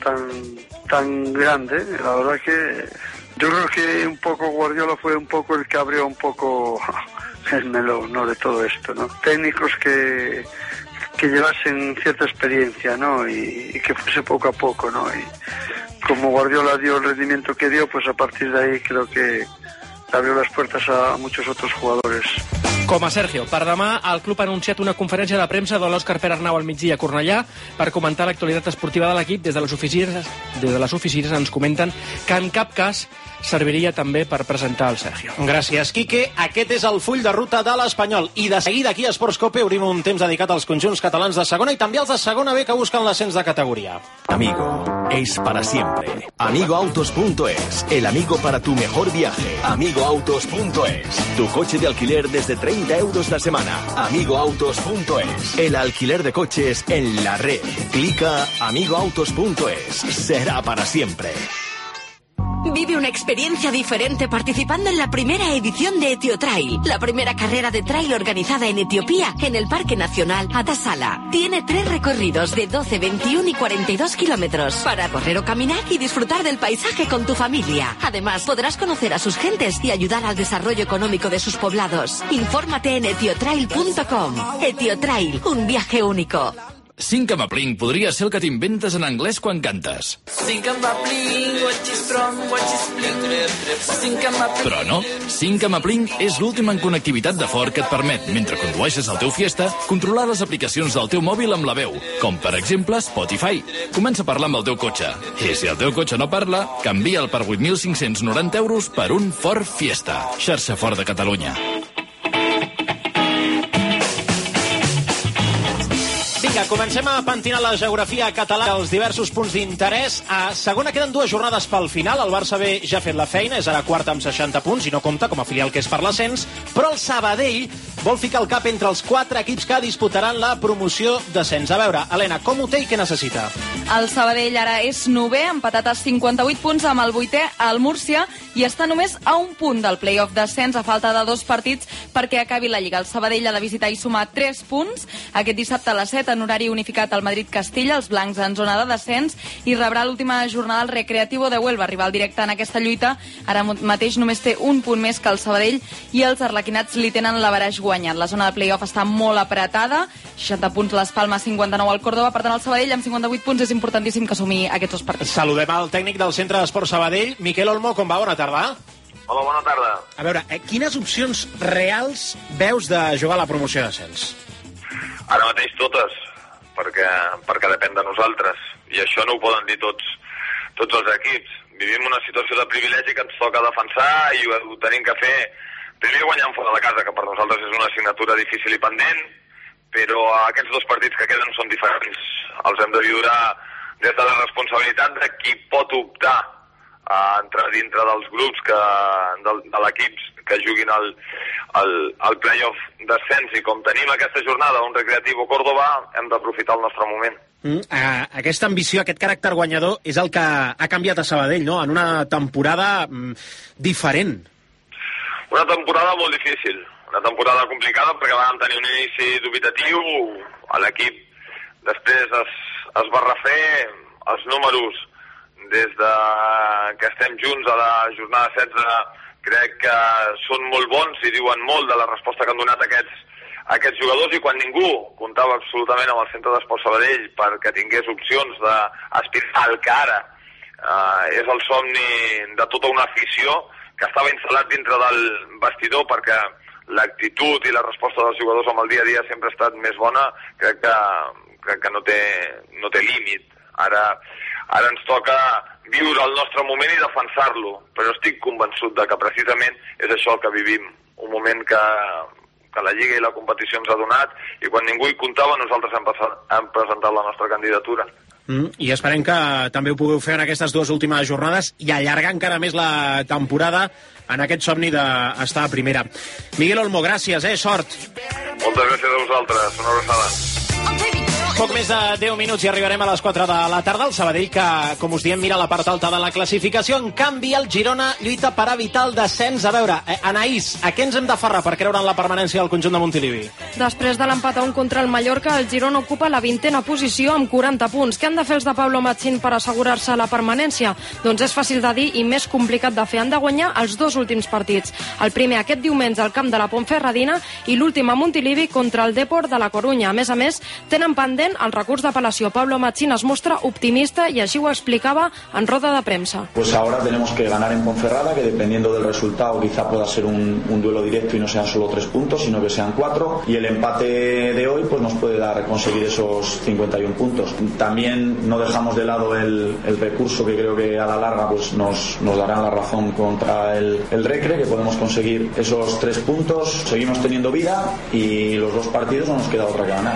[SPEAKER 21] tan grande. La verdad que yo creo que un poco Guardiola fue un poco el que abrió un poco el melón, ¿no?, de todo esto, ¿no? Técnicos que llevasen cierta experiencia, ¿no?, y que fuese poco a poco, ¿no? Y como Guardiola dio el rendimiento que dio, pues a partir de ahí creo que abrió las puertas a muchos otros jugadores.
[SPEAKER 3] Com a Sergio. Per demà, el club ha anunciat una conferència de premsa de l'Òscar Pere Arnau al migdia a Cornellà per comentar l'actualitat esportiva de l'equip. Des de les oficines ens comenten que en cap cas serviria també per presentar el Sergio.
[SPEAKER 2] Gràcies, Quique. Aquest és el full de ruta de l'Espanyol. I de seguida aquí a Esports Cope obrim un temps dedicat als conjunts catalans de segona i també als de segona B que busquen l'ascens de categoria.
[SPEAKER 5] Amigo, es para siempre. Amigoautos.es, el amigo para tu mejor viaje. Amigoautos.es, tu coche de alquiler desde 30 euros la semana. Amigoautos.es, el alquiler de coches en la red. Clica amigoautos.es, será para siempre.
[SPEAKER 8] Vive una experiencia diferente participando en la primera edición de Etiotrail, la primera carrera de trail organizada en Etiopía, en el Parque Nacional Atasala. Tiene 3 recorridos de 12, 21 y 42 kilómetros para correr o caminar y disfrutar del paisaje con tu familia. Además, podrás conocer a sus gentes y ayudar al desarrollo económico de sus poblados. Infórmate en etiotrail.com. Etiotrail, un viaje único.
[SPEAKER 11] Cinc amb Aplink podria ser el que t'inventes en anglès quan cantes. Però no, Cinc amb Aplink és l'últim en connectivitat de Ford que et permet, mentre condueixes el teu Fiesta, controlar les aplicacions del teu mòbil amb la veu, com per exemple Spotify. Comença a parlar amb el teu cotxe. I si el teu cotxe no parla, canvia'l per 8.590 euros per un Ford Fiesta. Xarxa Ford de Catalunya.
[SPEAKER 2] Vinga, comencem a pentinar la geografia catalana dels diversos punts d'interès. A segona queden 2 jornades pel final. El Barça B ja ha fet la feina, és ara quarta amb 60 punts i no compta com a filial que és per l'ascens, però el Sabadell vol ficar el cap entre els 4 equips que disputaran la promoció d'ascens. A veure, Helena, com ho té i què necessita?
[SPEAKER 14] El Sabadell ara és 9è, empatat a 58 punts amb el 8è, el Múrcia, i està només a un punt del play-off d'ascens a falta de 2 partits perquè acabi la Lliga. El Sabadell ha de visitar i sumar 3 punts. Aquest dissabte a les 7 en horari unificat al Madrid-Castilla, els blancs en zona de descens, i rebrà l'última jornada el Recreativo de Huelva, rival directe en aquesta lluita. Ara mateix només té un punt més que el Sabadell i els arlequinats li tenen l'averaix guanyat. La zona de play-off està molt apretada, 60 punts les Palmes, 59 al Córdoba, per tant el Sabadell amb 58 punts és importantíssim que assumi aquests 2 partits.
[SPEAKER 2] Saludem al tècnic del Centre d'Esport Sabadell, Miquel Olmo, com va? Bona tarda.
[SPEAKER 23] Hola, bona tarda.
[SPEAKER 2] A veure, quines opcions reals veus de jugar a la promoció d'ascens?
[SPEAKER 23] Ara mateix totes, perquè depèn de nosaltres, i això no ho poden dir tots els equips. Vivim una situació de privilegi que ens toca defensar i ho tenim que fer primer guanyant fora de casa, que per nosaltres és una assignatura difícil i pendent, però aquests 2 partits que queden són diferents. Els hem de viure des de la responsabilitat de qui pot optar a entrar dintre dels grups de l'equips que juguin al play-off d'ascens, i com tenim aquesta jornada un Recreativo Córdoba, hem d'aprofitar el nostre moment.
[SPEAKER 2] Aquesta ambició, aquest caràcter guanyador és el que ha canviat a Sabadell, no? En una temporada diferent.
[SPEAKER 23] Una temporada molt difícil, una temporada complicada perquè vam tenir un inici dubitatiu, l'equip després es va refer, els números des de que estem junts a la jornada 16 crec que són molt bons i diuen molt de la resposta que han donat aquests jugadors, i quan ningú comptava absolutament amb el Centre d'Esport Sabadell perquè tingués opcions d'aspirar al que ara és el somni de tota una afició que estava instal·lat dintre del vestidor, perquè l'actitud i la resposta dels jugadors amb el dia a dia sempre ha estat més bona, crec que no té límit. Ara ens toca viure el nostre moment i defensar-lo, però estic convençut de que precisament és això el que vivim, un moment que la Lliga i la competició ens ha donat, i quan ningú hi comptava nosaltres hem presentat la nostra candidatura.
[SPEAKER 2] I esperem que també ho pugueu fer en aquestes 2 últimes jornades i allargar encara més la temporada en aquest somni d'estar a primera. Miguel Olmo, gràcies, sort.
[SPEAKER 23] Moltes gràcies a vosaltres, una abraçada.
[SPEAKER 2] Poc més de 10 minuts i arribarem a les 4 de la tarda. El Sabadell, que, com us diem, mira la part alta de la classificació. En canvi, el Girona lluita per evitar el descens. A veure, Anaïs, a què ens hem d'aferrar per creure en la permanència del conjunt de Montilivi?
[SPEAKER 24] Després de l'empat a 1 contra el Mallorca, el Girona ocupa la 20a posició amb 40 punts. Què han de fer els de Pablo Machín per assegurar-se la permanència? Doncs és fàcil de dir i més complicat de fer. Han de guanyar els 2 últims partits. El primer aquest diumenge al camp de la Ponferradina i l'últim a Montilivi contra el Depor de la Corunya. A més, tenen pendent finalment, el recurs d'apel·lació. Pablo Machín es mostra optimista i així ho explicava en roda de premsa.
[SPEAKER 7] Pues ahora tenemos que ganar en Ponferrada, que dependiendo del resultado quizá pueda ser un duelo directo y no sean solo 3 puntos, sino que sean 4, y el empate de hoy pues nos puede dar conseguir esos 51 puntos. También no dejamos de lado el recurso que creo que a la larga pues nos darán la razón contra el Recre, que podemos conseguir esos 3 puntos, seguimos teniendo vida y los 2 partidos no nos queda otra que ganar.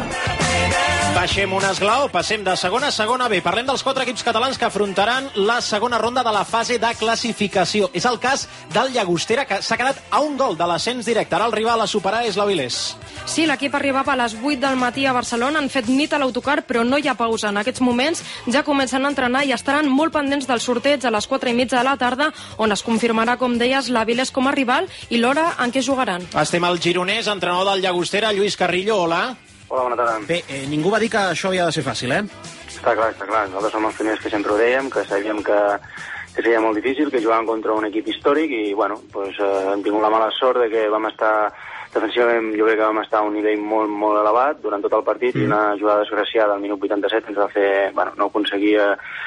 [SPEAKER 2] Baixem un esglaó, passem de segona a segona B. Parlem dels 4 equips catalans que afrontaran la segona ronda de la fase de classificació. És el cas del Llagostera, que s'ha quedat a un gol de l'ascens directe. Ara el rival a superar és l'Avilés.
[SPEAKER 24] Sí, l'equip arribava a les 8 del matí a Barcelona, han fet nit a l'autocar, però no hi ha pausa. En aquests moments ja comencen a entrenar i estaran molt pendents del sorteig a les 4:30 de la tarda, on es confirmarà, com deies, l'Avilés com a rival i l'hora en què jugaran.
[SPEAKER 2] Estem al gironès, entrenador del Llagostera, Lluís Carrillo, hola.
[SPEAKER 9] Hola, bona tarda.
[SPEAKER 2] Bé, ningú va dir que això havia de ser fàcil, eh?
[SPEAKER 9] Està clar. Nosaltres som els primers que sempre ho dèiem, que sabíem que seria molt difícil, que jugàvem contra un equip històric i, bueno, pues, hem tingut la mala sort de que vam estar defensivament, jo crec que vam estar a un nivell molt, molt elevat durant tot el partit i una jugada desgraciada al minut 87 ens va fer, bueno, no aconseguir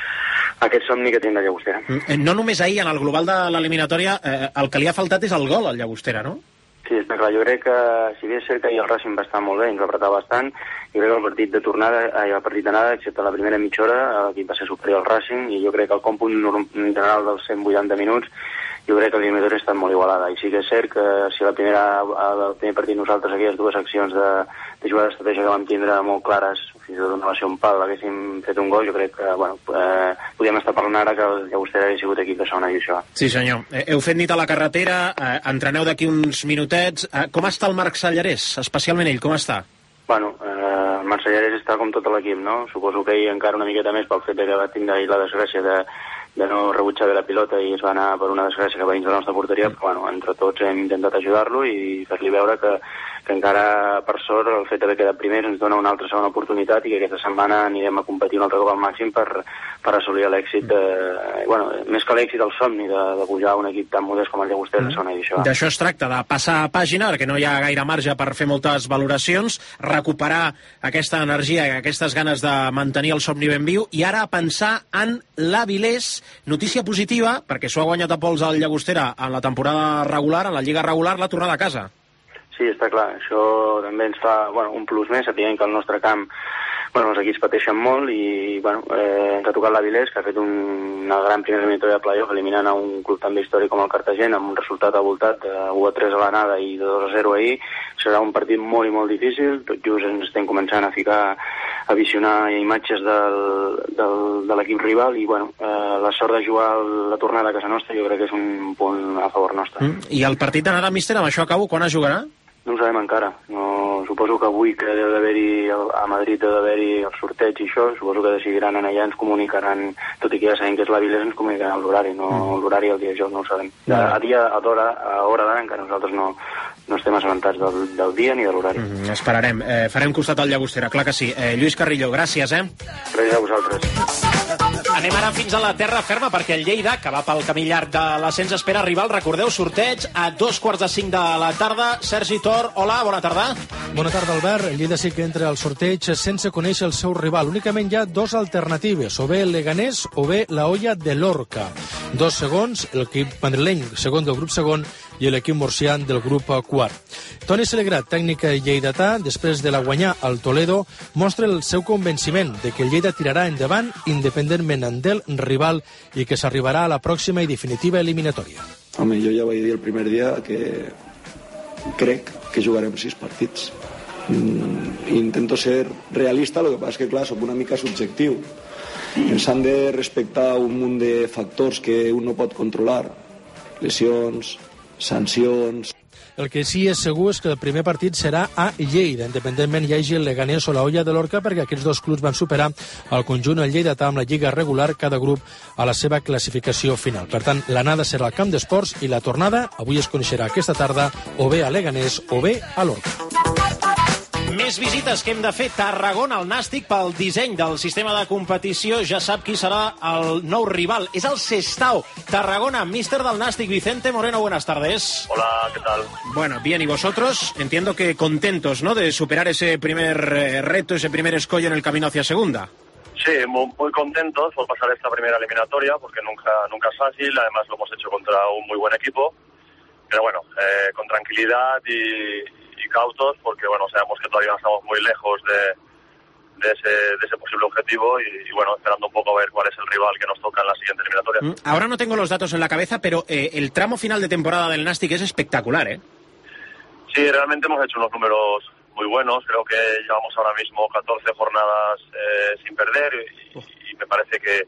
[SPEAKER 9] aquest somni que tindrà Llagostera.
[SPEAKER 2] No només ahir, en el global de l'eliminatòria, el que li ha faltat és el gol al Llagostera, no?
[SPEAKER 9] Sí, està clar. Jo crec que, si bé és cert que ahir el Racing va estar molt bé, ens va apretar bastant, jo crec que el partit de tornada, el partit d'anada, excepte la primera mitja hora, l'equip va ser superior al Racing i jo crec que el còmput general dels 180 minuts jo crec que l'eliminatòria ha estat molt igualada. I sí que és cert que si el primer partit nosaltres, aquelles 2 accions de jugada d'estratègia que vam tindre molt clares, fins i tot una base un pal, haguéssim fet un gol, jo crec que, bueno, podíem estar parlant ara que el Llagostera hauria sigut equip de segona divisió.
[SPEAKER 2] Sí, senyor. Heu fet nit a la carretera, entreneu d'aquí uns minutets. Com està el Marc Sallarès? Especialment ell, com està?
[SPEAKER 9] Bueno, el Marc Sallarès està com tot l'equip, no? Suposo que ell encara una miqueta més pel fet que va tindre ahir la desgràcia de no rebutjar bé la pilota i es va anar per una desgràcia que va dins de la nostra porteria, però bueno, entre tots hem intentat ajudar-lo i fer-li veure que encara, per sort, el fet d'haver quedat primers ens dona una altra segona oportunitat i que aquesta setmana anirem a competir un altre cop al màxim per assolir l'èxit, bueno, més que l'èxit, el somni de pujar a un equip tan modest com el Llagostera de segona divisió.
[SPEAKER 2] D'això es tracta, de passar a pàgina, perquè no hi ha gaire marge per fer moltes valoracions, recuperar aquesta energia i aquestes ganes de mantenir el somni ben viu i ara pensar en l'Avilés. Notícia positiva, perquè s'ho ha guanyat a pols al Llagostera en la temporada regular, en la Lliga regular, la tornada a casa.
[SPEAKER 9] Sí, està clar. Això també ens fa un plus més, sapiguem que al nostre camp els equips pateixen molt i ens ha tocat l'Avilés, que ha fet una gran primera eliminatòria de playoff eliminant a un club també històric com el Cartagena amb un resultat avoltat de 1-3 a l'anada i de 2-0 ahir. Serà un partit molt i molt difícil. Tot just ens estem començant a ficar a visionar imatges de l'equip rival i la sort de jugar la tornada a casa nostra jo crec que és un punt a favor nostre.
[SPEAKER 2] I el partit d'anada, míster, amb això acabo, quan es jugarà?
[SPEAKER 9] No ho sabem encara. No, suposo que avui que deu d'haver-hi a Madrid deu d'haver-hi el sorteig i això, suposo que decidiran en allà, ens comunicaran, tot i que ja sabem que és l'Avilés, ens comunicaran l'horari, no l'horari el dia de joc, no ho sabem. A hora d'ara encara nosaltres no estem assabentats del dia ni de l'horari.
[SPEAKER 2] Esperarem. Farem costat al Llagostera, clar que sí. Lluís Carrillo, gràcies,
[SPEAKER 9] Gràcies a vosaltres.
[SPEAKER 2] Anem ara fins a la terra ferma, perquè el Lleida, que va pel camí llarg de l'ascens, espera rival. Recordeu, sorteig a 2:45 de la tarda. Sergi Tor, hola, bona tarda.
[SPEAKER 10] Bona tarda, Albert. El Lleida sí que entra al sorteig sense conèixer el seu rival. Únicament hi ha 2 alternatives, o bé el Leganés o bé la Olla de Lorca. 2 segons, l'equip madrileny, segon del grup segon, i l'equip murcià del grup quart. Toni Selegrat, tècnic lleidatà, després de la guanyar al Toledo, mostra el seu convenciment de que el Lleida tirarà endavant independentment del rival i que s'arribarà a la pròxima i definitiva eliminatòria.
[SPEAKER 15] Home, jo ja vaig dir el primer dia que crec que jugarem 6 partits. Intento ser realista, el que passa és que, clar, soc una mica subjectiu. Ens han de respectar un munt de factors que un no pot controlar. Lesions, sancions...
[SPEAKER 10] El que sí és segur és que el primer partit serà a Lleida, independentment hi hagi el Leganés o la Olla de Lorca, perquè aquests 2 clubs van superar el conjunt el lleidatà amb la lliga regular, cada grup a la seva classificació final. Per tant, l'anada serà al camp d'esports i la tornada avui es coneixerà aquesta tarda o bé a Leganés o bé a Lorca.
[SPEAKER 2] Més visites que hem de fer. Tarragona, el Nàstic, pel disseny del sistema de competició, ja sap qui serà el nou rival. És el Sestao. Tarragona, míster del Nàstic, Vicente Moreno, buenas tardes.
[SPEAKER 12] Hola, ¿qué tal?
[SPEAKER 2] Bueno, bien, y vosotros, entiendo que contentos, ¿no?, de superar ese primer reto, ese primer escollo en el camino hacia segunda.
[SPEAKER 12] Sí, muy contentos por pasar esta primera eliminatoria, porque nunca es fácil, además lo hemos hecho contra un muy buen equipo, pero bueno, con tranquilidad y cautos, porque bueno, sabemos que todavía estamos muy lejos de ese posible objetivo y bueno, esperando un poco a ver cuál es el rival que nos toca en la siguiente eliminatoria.
[SPEAKER 2] Ahora no tengo los datos en la cabeza, pero el tramo final de temporada del Nàstic es espectacular, ¿eh?
[SPEAKER 12] Sí, realmente hemos hecho unos números muy buenos, creo que llevamos ahora mismo 14 jornadas sin perder y me parece que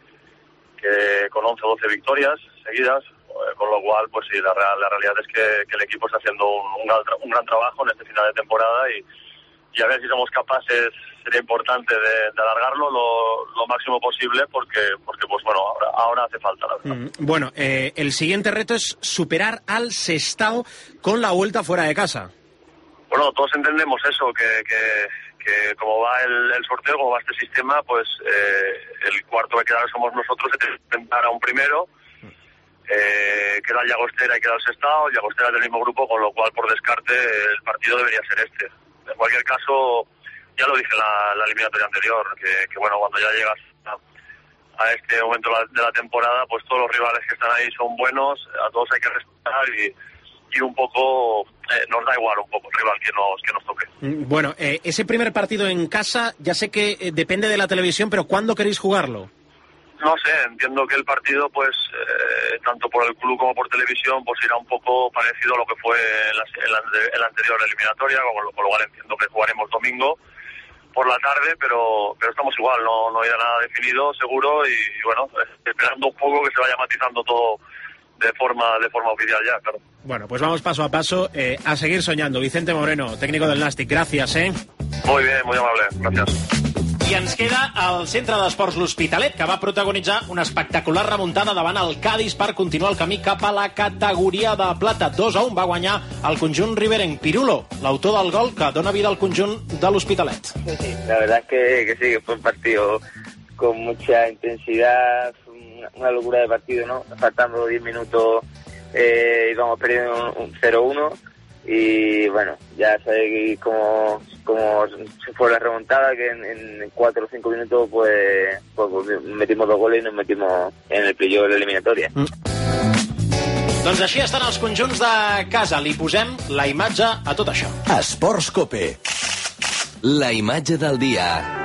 [SPEAKER 12] con 11 o 12 victorias seguidas, con lo cual, pues sí, la realidad es que el equipo está haciendo un gran trabajo en este final de temporada y a ver si somos capaces, sería importante de alargarlo lo máximo posible porque pues bueno, ahora hace falta, la verdad.
[SPEAKER 2] Bueno, el siguiente reto es superar al Sestao con la vuelta fuera de casa.
[SPEAKER 12] Bueno, todos entendemos eso, que como va el sorteo, como va este sistema, pues el cuarto que queda somos nosotros, se tiene que enfrentar a un primero. Queda el Llagostera y queda el Sestao. El Llagostera es del mismo grupo, con lo cual, por descarte, el partido debería ser este. En cualquier caso, ya lo dije en la eliminatoria anterior, que bueno, cuando ya llegas a este momento de la temporada, pues todos los rivales que están ahí son buenos, a todos hay que respetar y un poco nos da igual un poco el rival que nos toque.
[SPEAKER 2] Bueno, ese primer partido en casa, ya sé que depende de la televisión, pero ¿cuándo queréis jugarlo?
[SPEAKER 12] No sé, entiendo que el partido, pues, tanto por el club como por televisión, pues irá un poco parecido a lo que fue en la anterior eliminatoria, con lo cual entiendo que jugaremos domingo por la tarde, pero estamos igual, no hay nada definido, seguro, y bueno, esperando un poco que se vaya matizando todo de forma oficial ya, claro.
[SPEAKER 2] Bueno, pues vamos paso a paso a seguir soñando. Vicente Moreno, técnico del Nàstic, gràcies,
[SPEAKER 12] Muy bien, muy amable, gracias.
[SPEAKER 2] I ens queda el Centre d'Esports L'Hospitalet, que va protagonitzar una espectacular remuntada davant el Cádiz per continuar el camí cap a la categoria de plata. 2-1 va guanyar el conjunt riberenc. Pirulo, l'autor del gol que dona vida al conjunt de l'Hospitalet.
[SPEAKER 16] Sí, la verdad es que sí, que fue un partido con mucha intensidad, una locura de partido, ¿no? Faltando 10 minutos íbamos perdiendo un 0-1 y bueno, ya sabéis cómo se fue la remontada, que en 4 o 5 minutos pues metimos 2 goles y nos metimos en el playoff de la eliminatoria.
[SPEAKER 2] Doncs així estan els conjunts de casa. Li posem la imatge a tot això.
[SPEAKER 4] Esports Cope. La imatge del dia.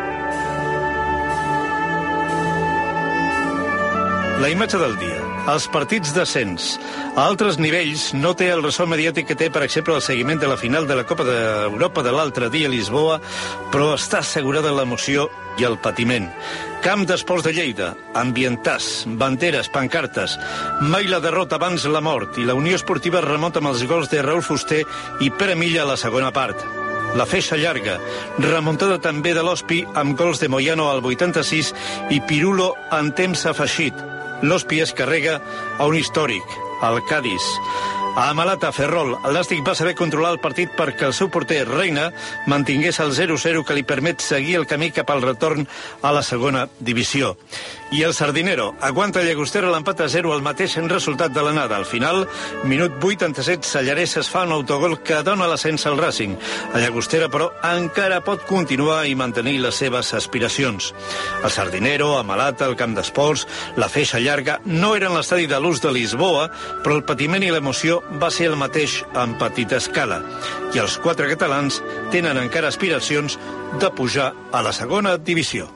[SPEAKER 19] La imatge del dia. Els partits d'ascens. A altres nivells no té el ressò mediàtic que té, per exemple, el seguiment de la final de la Copa d'Europa de l'altre dia a Lisboa, però està assegurada l'emoció i el patiment. Camp d'Esports de Lleida, ambientars, banderes, pancartes. Mai la derrota abans la mort, i la Unió Esportiva remunta amb els gols de Raúl Fuster i Pere Milla a la segona part. La feixa llarga, remuntada també de l'Hospi amb gols de Moyano al 86 i Pirulo en temps afegit. L'Hospi es carrega a un històric, el Cádiz. A Malata, Ferrol, el Nàstic va saber controlar el partit perquè el seu porter, Reina, mantingués el 0-0 que li permet seguir el camí cap al retorn a la segona divisió. I el Sardinero aguanta Llagostera l'empat a 0 al mateix resultat de l'anada. Al final, minut 87, Sallarès es fa un autogol que dona l'ascens al Racing. A Llagostera, però, encara pot continuar i mantenir les seves aspiracions. El Sardinero, a Malata, el Camp d'Esports, la feixa llarga, no eren l'estadi de l'ús de Lisboa, però el patiment i l'emoció va ser el mateix en petita escala. I els 4 catalans tenen encara aspiracions de pujar a la segona divisió.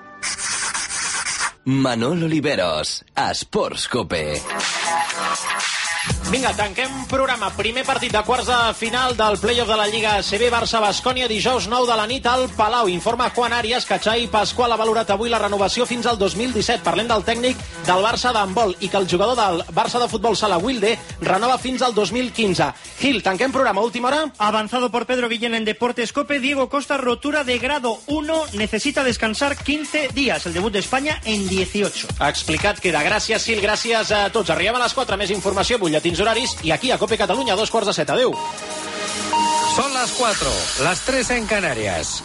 [SPEAKER 4] Manol Oliveros, Esports Cope.
[SPEAKER 2] Vinga, tanquem programa. Primer partit de quarts de final del play-off de la Lliga ACB, Barça-Baskonia, dijous 9 de la nit al Palau. Informa Juan Arias que Xavi Pasqual ha valorat avui la renovació fins al 2017. Parlem del tècnic del Barça d'handbol i que el jugador del Barça de futbol sala Wilde renova fins al 2015. Gil, tanquem programa, última hora.
[SPEAKER 17] Avanzado por Pedro Guillén en Deportes Cope, Diego Costa, rotura de grado 1, necesita descansar 15 días. El debut de España en 18.
[SPEAKER 2] Explicat queda. Gràcies, Gil, gràcies a tots. Arribem a les 4, més informació, butlletins horaris, i aquí a Cope Catalunya, 2:45. Adéu.
[SPEAKER 13] Son las 4, las 3 en Canarias.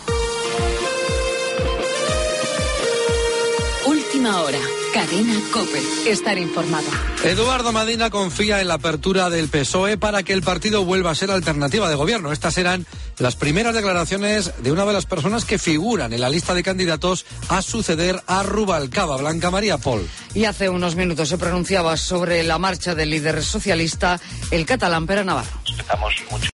[SPEAKER 8] Última hora. Cadena COPE. Estar informado.
[SPEAKER 13] Eduardo Madina confía en la apertura del PSOE para que el partido vuelva a ser alternativa de gobierno. Estas serán las primeras declaraciones de una de las personas que figuran en la lista de candidatos a suceder a Rubalcaba, Blanca María Pol.
[SPEAKER 18] Y hace unos minutos se pronunciaba sobre la marcha del líder socialista, el catalán Pere Navarro.
[SPEAKER 20] Respetamos mucho